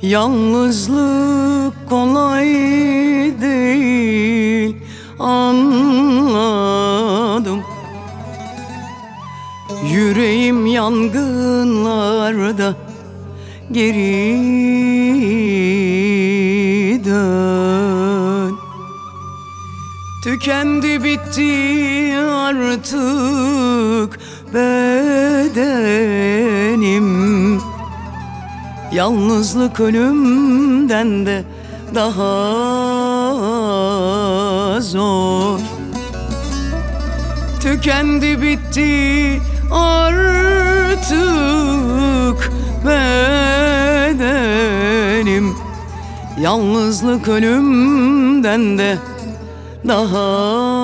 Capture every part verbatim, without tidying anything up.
Yalnızlık kolay değil, anladım. Yüreğim yangınlarda, geri dön. Tükendi bitti artık bedenim. Yalnızlık ölümden de daha zor. Tükendi bitti artık bedenim. Yalnızlık ölümden de daha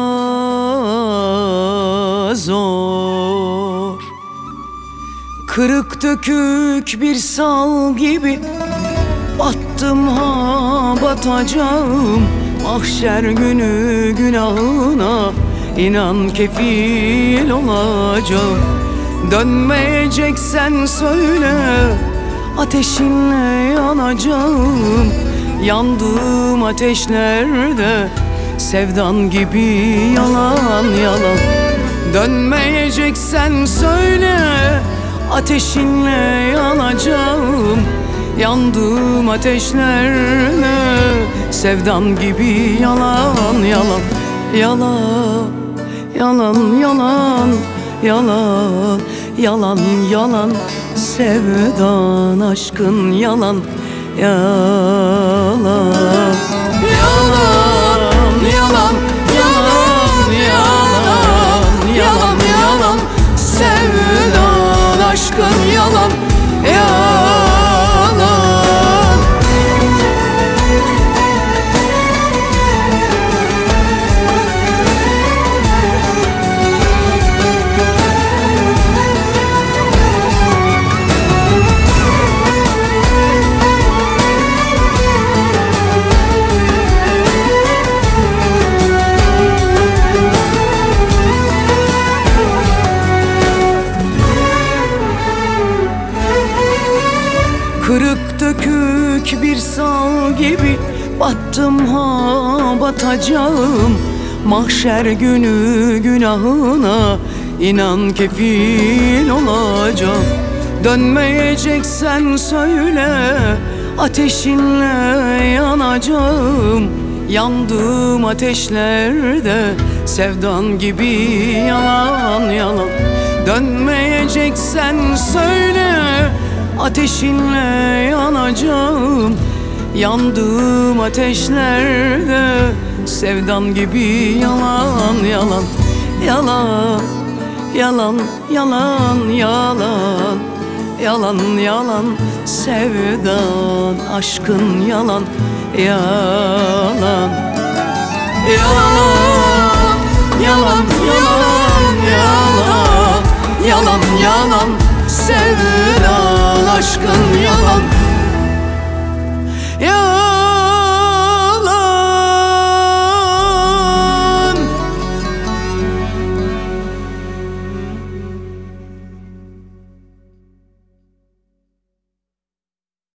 zor. Kırık dökük bir sal gibi battım ha batacağım. Mahşer günü günahına inan kefil olacağım. Dönmeyeceksen söyle, ateşinle yanacağım. Yandığım ateşlerde sevdan gibi yalan yalan. Dönmeyeceksen söyle, ateşinle yanacağım. Yandığım ateşlerle sevdan gibi yalan yalan. Yalan, yalan, yalan, yalan, yalan, yalan. Sevdan, aşkın yalan, yalan. Yalan, yalan, yalan, yalan, yalan, yalan. Sevdan, aşkın yalan, yalan. Kırık dökük bir sal gibi battım ha batacağım. Mahşer günü günahına inan kefil olacağım. Dönmeyeceksen söyle, ateşinle yanacağım. Yandığım ateşlerde sevdan gibi yalan yalan. Dönmeyeceksen söyle, ateşinle yanacağım. Yandığım ateşlerde sevdan gibi yalan yalan. Yalan, yalan, yalan, yalan. Yalan, yalan, sevdan, aşkın yalan, yalan. Yalan, yalan, yalan, yalan. Yalan, yalan, sevdan, aşkın